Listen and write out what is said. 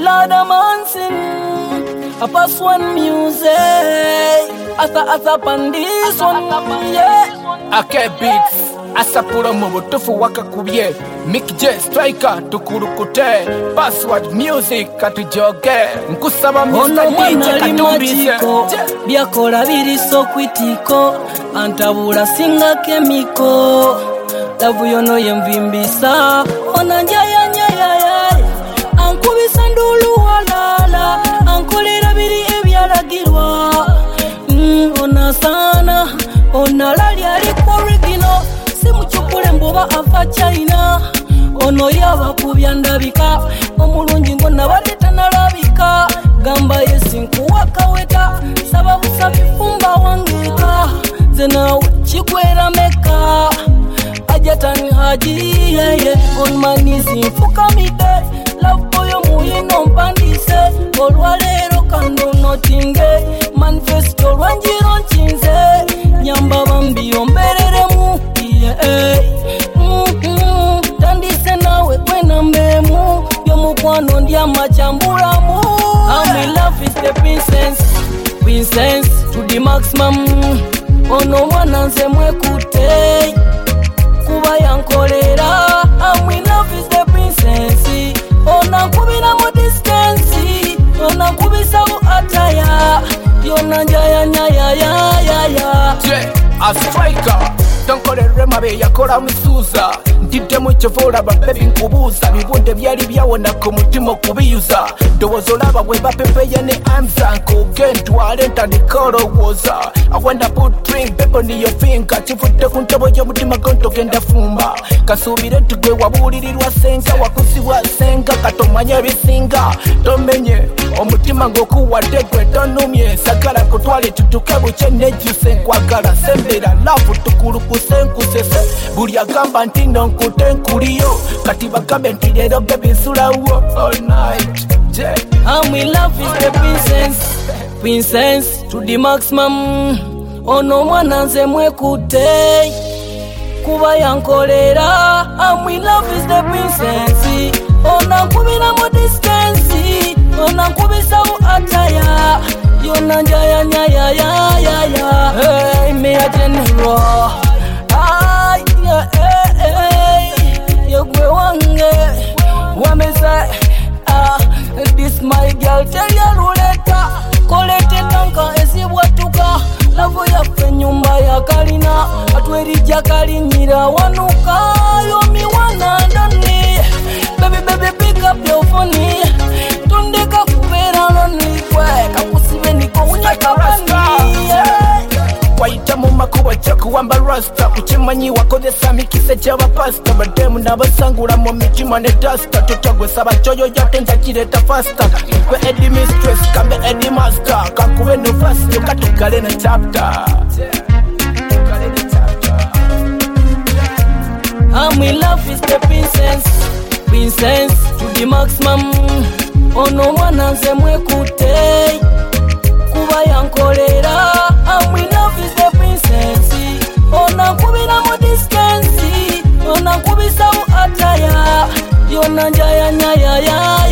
Lord Manson, a pass one music. Asa pandis one, yeah. Ake beats, asa pura mubutufu wakakubye. Mick J Striker tukurukute. Password music katujoge. Nkusaba Mr. DJ katumbise. Byakola biri so kwitiko. Antabula singa kemiko. Lavu yono yemvimbisa. Ona njaya nyaya. Ankubisa ndulu walala. Ankolera biri ebyalagirwa. Ona sana. Ona lali aliko original. Simuchukule mboba ava China. Ono yaba kubyandabika. Omulungi ngona badeta nalabika. Gamba yesinkuwa kaweta. Sababu sabifumba wangeka. Zena chikwera meka. Ajatani haji yeah. On my knees infuka mide. Love boyo muyino mpandise. Olwalero kando notinge. Manifesto rwanjiro nchinze. Nyamba bambi ombereremu yeah. Tandise nawe kwena mbemu. Yomukwano ndia machambulamu. I'm in love with the princess to the maximum. Ono mwana nze mwekute kuba yankolera. I'm in love with the princess. Ona kubira mu distance. Ona kubisa mu ataya. Yona njaya nyaya ya. A striker. Tonkolere mabe yakola musuza. Ndidde mu kivola babebi nkubuuza. Bibunde byali byawona ku mutima okubiyuza. Ndowooza olaba bwe bapepeye ne amsa. Nkugentwale ntandika olowooza. I wanna put drink pepper in your finger. Kivudde ku ntabo y'omutima gontogenda fumba. Kasuubire tugwe wabuulirirwa senga. Wakusibwa senga katomanya ebisinga. Tomenye omutima ng'okuwadde gwe tonumye. Sagala kutwale tutuke bukye nejjuse nkwagala. Sembera love tukulukuse nkusese. Buli agamba nti nonkute nkuliyo. Kati bagambe nti leero bebisulawo all night. I'm in love with the princess to the maximum. Ono mwana nze mwekute kuba yankolera. I'm in love with the princess. Ona nkubira mu distance. Ona nkubisa mu ataya. Yona njaya nyaya ya. Hey, me a general. Ay, yogwe wange. Wamesa. This my girl tell ya ruleta. Kolete tanka esibwatuka. Lavo yafe nyumba ya kalina. Atwerija kalinyira wanuka. Yomi wana ndani. Baby pick up your phone. Tundeka kubera lonely kwe. Kakusibe niko unyaka wani. Waita mu makuba kyakuwamba rasta. Ukimanyi wakozesa mikise gy'abapasta. Bademu n'abasangula mu mitima ne dasta. Tutagwesa bachoyo yatenza kireta fasta. Kwe Eddie Mistress kambe Eddie Master. Kakube no fast katugale na chapter. I'm in love with the princess to the maximum. Ono mwana nze mwekute kuba yankolera. I'm in love with the princess. Ona kubira mu distance. Ona kubisa mu ataya. Yona njaya nyaya ya.